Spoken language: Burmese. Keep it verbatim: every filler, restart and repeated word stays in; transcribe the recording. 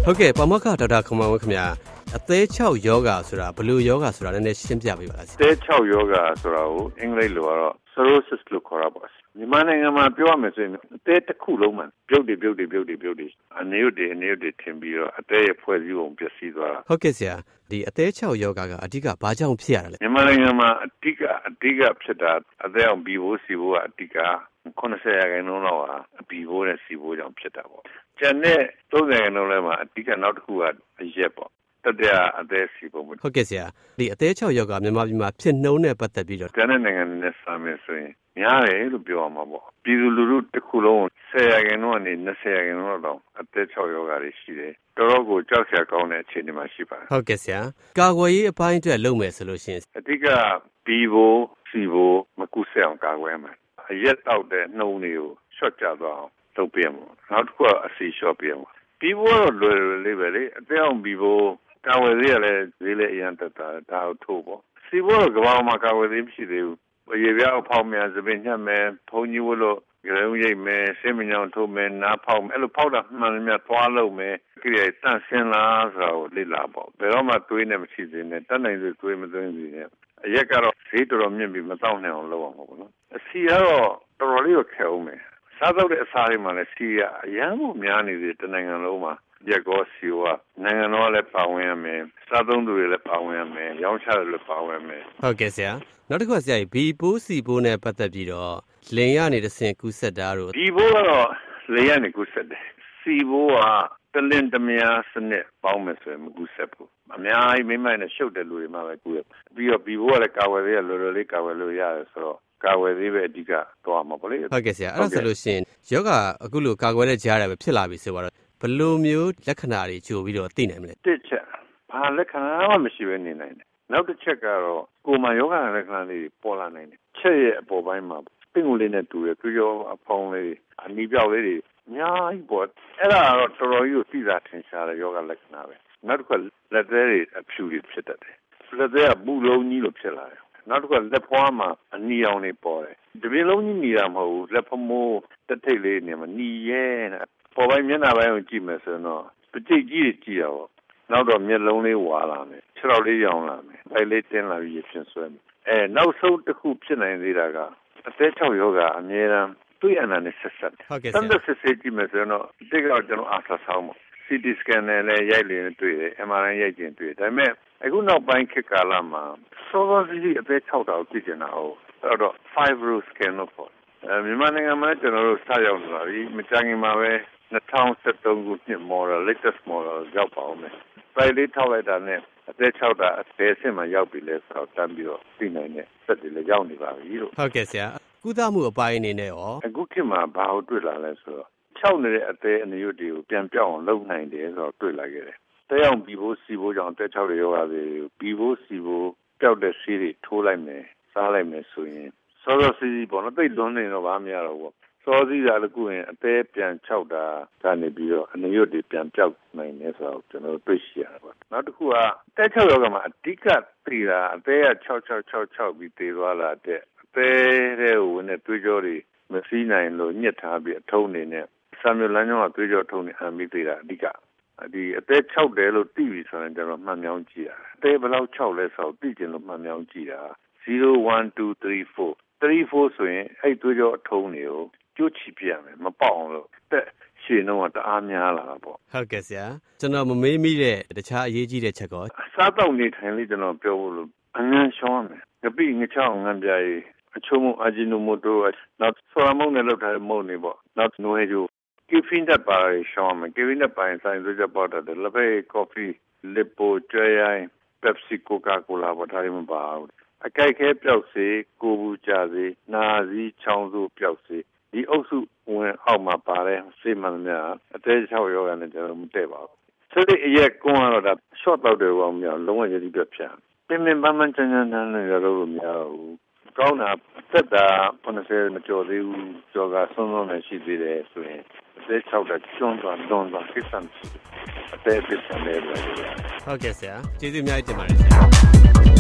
ဟုတ်ကဲ့ပါမောက္ခဒေါက်တာခမောင်ဝင်းခင်ဗျာအသေးချောက်ယောဂဆိုတာဘယ်လိုယောဂဆိုတာနည်းနည်းရှင်းပြပေးပါလားအသေးချောက်ယောဂဆိုတာကိုအင်္ဂလိပ်လိုကတော့ cirrhosis လို့ခေါ်တာပေါ့မြန်မာနိုင်ငံမှာပြောရမယ်ဆိုရင်အသေးတစ်ခုလုံးမှာပြုတ်တွေပြုတ်တွေပြုတ်တွေပြုတ်တွေအနေရွတ်တွေအနေရွတ်တွေထင်ပြီးတော့အသေးရဲ့ဖွဲ့စည်းပုံပျက်စီးသွားတာဟုတ်ကဲ့ဆရာဒီအသေးချောက်ယောဂကအဓိကဘာကြောင့်ဖြစ်ရတာလဲမြန်မာနိုင်ငံမှာအဓိကအဓိကဖြစ်တာအသေးအောင်ဘီဘိုးစီဘိုးကအဓိကခုနစ်ဆယ်ရာခိုင်နှုန်းလောက်ဟာအဘီဘိုးနဲ့စီဘိုးကြောင့်ဖြစ်တာပေါ့ကျန်တဲ့သုံးဆယ်ရာခိုင်နှုန်းလည်းမှာအဓိကနောက်တစ်ခုကအရက်ပေါ့တတိယအသေးစီဘိုးဟုတ်ကဲ့ဆရာဒီအသေးချောက်ယောဂမြန်မာပြည်မှာဖြစ်နှုန်းနဲ့ပတ်သက်ပြီးတော့ကျန်တဲ့နိုင်ငံတွေနဲ့စာမယ်ဆိုရင်များတယ်လို့ပြောရမှာပေါ့ပြည်သူလူထုတစ်ခုလုံးဆယ်ရာခိုင်နှုန်းကနေ၂၀ရာခိုင်နှုန်းလောက်အသေးချောက်ယောဂတွေရှိတယ်တော်တော်ကိုကြောက်စရာကောင်းတဲ့အခြေအနေမှာရှိပါတယ်ဟုတ်ကဲ့ဆရာကာကွယ်ရေးအပိုင်းအတွက်လုပ်မယ်ဆိုလို့ရှိရင်အဓိကဘီဘိုးစီဘိုးမကူးဆက်အောင်ကာကွယ်မှာအရက်တောက်တဲ့နှုံးတွေကိုရှော့ကြသွားအောင်လုပ်ပြမှာနောက်တစ်ခုကအစီရှော့ပြမှာဘီဘိုးတော့လွယ်လွယ်လေးပဲလေအသေးအောင်ဘီဘိုးကာဝယ်သေးရလဲဈေးလေးအရင်တက်တာဒါကိုထိုးပေါ့စီဘိုးတော့ကဘာမှကာဝယ်သေးမရှိသေးဘူးရေပြားဖောက်မြန်သပင်ညှက်မယ်ဖုံးကြီးဝလို့ကြုံရိပ်မယ်ဆင်းမညောင်ထိုးမယ်နားဖောက်မယ်အဲ့လိုဖောက်တာမှန်များသွားလို့မယ်ကြည့်ရတန့်စင်လားဆိုတော့လေ့လာပေါ့ဘယ်တော့မှတွေးနေမရှိသေးနဲ့တက်နိုင်သေးတွေးမသွင်းသေးနဲ့အရက်ကတော့ဈေးတော်တော်မြင့်ပြီးမတော့နိုင်အောင်လုပ်အောင်ပေါ့နော်အစီကတော့တော်တော်လေးကိုခဲအောင်မယ်စားတော့တဲ့အစားတွေမှာလည်းစီကအရန်ကိုများနေသေးတနိုင်ငံလုံးမှာရက်ကောစီဝါနိုင်ငံတော်လည်းပါဝင်ရမယ်စားသုံးသူတွေလည်းပါဝင်ရမယ်ရောင်းချတွေလည်းပါဝင်ရမယ်ဟုတ်ကဲ့ဆရာနောက်တစ်ခုဆရာဘီဘိုးစီဘိုးနဲ့ပတ်သက်ပြီးတော့လင်ရနေတဆင်ကူးဆက်တာတို့ဘီဘိုးကတော့လင်ရနေကူးဆက်တယ်စီဘိုးကတလင်တမယာစနစ်ပေါင်းမယ်ဆိုရင်မကူးဆက်ဘူးအများကြီးမိမ့်မိုက်နဲ့ရှုပ်တဲ့လူတွေမှပဲကူးရပြီးတော့ဘီဘိုးကလည်းကာဝယ်သေးရလော်လော်လေးကာဝယ်လို့ရတယ်ဆိုတော့ကာဝယ်သေးပဲအဓိကတော့မှာပေါ့လေဟုတ်ကဲ့ဆရာအဲ့ဒါဆိုလို့ရှိရင်ယောဂအခုလိုကာကွယ်တဲ့ကြားရပဲဖြစ်လာပြီဆိုတော့ဘယ်လိုမျိုးလက္ခဏာတွေကြိုပြီးတော့သိနိုင်မလဲတစ်ချက်ဘာလက္ခဏာမှမရှိဘဲနေနိုင်တယ်နောက်တစ်ချက်ကတော့ကိုယ်မှာယောဂလက္ခဏာလေးပေါ်လာနိုင်တယ်ချက်ရဲ့အပေါ်ပိုင်းမှာပင်ကိုယ်လေးနဲ့တူတယ်ကြွရောအဖောင်းလေးအနီးပြောက်လေးတွေအများကြီးပေါ်အဲ့ဒါတော့တော်တော်ကြီးကိုသိတာထင်ရှားတဲ့ယောဂလက္ခဏာပဲနောက်တစ်ခါလက်သေးတွေအဖြူတွေဖြစ်တတ်တယ်လက်သေးကဘူးလုံးကြီးလိုဖြစ်လာတယ်နောက်တစ်ခါလက်ဖွားမှာအနီအောင်တွေပေါ်တယ်တပင်လုံးကြီးနေတာမဟုတ်ဘူးလက်ဖမိုးတစ်ထိပ်လေးနေမှာနီရဲနဲ့ပေါ်ပိုင်းမျက်နှာပိုင်းကိုကြည့်မယ်ဆိုတော့ပကြိတ်ကြီးကြည့်ရပါနောက်တော့မျက်လုံးလေးဝါလာမယ်ခြေထောက်လေးရောင်လာမယ်ဖိုင်လေးတင်းလာပြီးဖြစ်ဆွဲမယ်အဲနောက်ဆုံးတစ်ခုဖြစ်နိုင်သေးတာကအသေးချောက်ယောဂအများအားတွေ့အနာနဲ့ဆက်ဆက်တယ်ဟုတ်ကဲ့ဆရာတန်တဲ့စစ်စစ်ကြည့်မယ်ဆိုတော့ဒီကတော့ကျွန်တော်အားသာဆောင်ပါစီတီ scan နဲ့လည်းရိုက်လင်းတွေ့တယ် အမ်အာရ်အိုင် ရိုက်ကျင်တွေ့တယ်ဒါပေမဲ့အခုနောက်ပိုင်းခေတ်ကာလမှာစောစောစီးစီးအသေးချောက်တာကိုကြည့်နေတာဟုတ်အဲ့တော့ fibro scan လို့ခေါ်တယ်မြန်မာနိုင်ငံမှာကျွန်တော်တို့စရောက်နေပါပြီမကြခင်မှာပဲ၂၀၁၃ခုနှစ် model latest model ရောက်ပါအောင်မယ်ပိုင်လေးထောက်လိုက်တာနဲ့အသေးချောက်တာအသေးအဆင့်မှာရောက်ပြီလဲဆိုတော့တန်းပြီးတော့သိနိုင်တဲ့စက်တွေလည်းရောက်နေပါပြီလို့ဟုတ်ကဲ့ဆရာကုသမှုအပိုင်းအနေနဲ့ရောအခုခေတ်မှာဘာလို့တွေ့လာလဲဆိုတော့ချောက်နေတဲ့အသေးအနရွတ်တွေကိုပြန်ပြောင်းအောင်လုပ်နိုင်တယ်ဆိုတော့တွေ့လာခဲ့တယ်တဲအောင်ဘီဘိုးစီဘိုးကြောင့်အသေးချောက်တွေရောရတယ်ဘီဘိုးစီဘိုးပျောက်တဲ့ဆေးတွေထိုးလိုက်မယ်စားလိုက်မယ်ဆိုရင်စောစောစီးစီးပေါ့နော်သိလွန်းနေတော့ဘာမှမရတော့ဘူးစောစီးတာလည်းကုရင်အသေးပြန်ချောက်တာကနေပြီးတော့အနရွတ်တွေပြန်ပြောက်နိုင်တယ်ဆိုတော့ကျွန်တော်တွေ့ရှိရတာပေါ့နောက်တစ်ခုကတဲချောက်ယောဂမှာအဓိကသိတာအသေးက၆၆၆၆ပြီးတည်သွားလာတဲ့အသေးတဲ့ဝင်တဲ့သွေးကြောတွေမစည်းနိုင်လို့ညှစ်ထားပြီးအထုံးနေနဲ့ဆာမျိုးလမ်းကြောင်းကသွေးကြောထုံးနေအမိသေးတာအဓိကဒီအသေး၆တယ်လို့သိပြီဆိုရင်ကျွန်တော်မှတ်မြောင်းကြည့်တာအသေးဘယ်လောက်၆လဲဆိုတော့သိကျင်လို့မှတ်မြောင်းကြည့်တာzero one two three four three fourဆိုရင်အဲ့သွေးကြောအထုံးတွေကိုကျိုးချီပြရမယ်မပေါအောင်လို့တက်ရှည်နှုန်းကတအားများလာတာပေါ့ဟုတ်ကဲ့ဆရာကျွန်တော်မမေးမိတဲ့တခြားအရေးကြီးတဲ့ချက်ကောစားတော့နေထိုင်လေးကျွန်တော်ပြောဖို့လို့အငန်းရှောင်းရမယ်ငပိငချောင်းငန်းပြရေးအချို့မအာဂျီနိုမိုတိုနောက်ဆော်ရမုန်နဲ့လောက်ထားတဲ့မုန်တွေပေါ့နောက်နိုဟေဂျိုကီဖင်းတက်ပါရှောင်းမယ်ကီဖင်းတက်ပိုင်းဆိုင်ဆိုကြပေါ့တယ်လပဲကော်ဖီလီပိုကျွဲရိုင်းပက်ဆီကိုကာကိုလာပေါ့ဒါတွေမပါဘူးအကြိုက်ခဲပျောက်စေကိုဘူးကြစေနာစည်းချောင်းစုပျောက်စေဒီအုပ်စုဝင်အောက်မှာပါတဲ့စေမန်များအသေးချောက်ယောဂနဲ့ကျွန်တော်မတည့်ပါဘူးဆက်တဲ့အရက်ကွန်းကတော့ဒါ short တော့တယ်ဘောမြောင်လုံးဝရည်ပြတ်ဖြတ်ပင်ပင်ပန်းပန်းချမ်းချမ်းတန်းနေရတော့မရဘူးကောင်းတာသက်တာ၇၀မကျော်သေးဘူးကျော်ကဆုံးဆုံးနဲ့ရှိသေးတယ်ဆိုရင်အသေးချောက်တာကျွန်းသွားလွန်သွားကိစ္စမရှိဘူးအသေးအစ်ဆန်လေးပဲဟုတ်ကဲ့ဆရာကျေးဇူးအများကြီးတင်ပါတယ်ဆရာ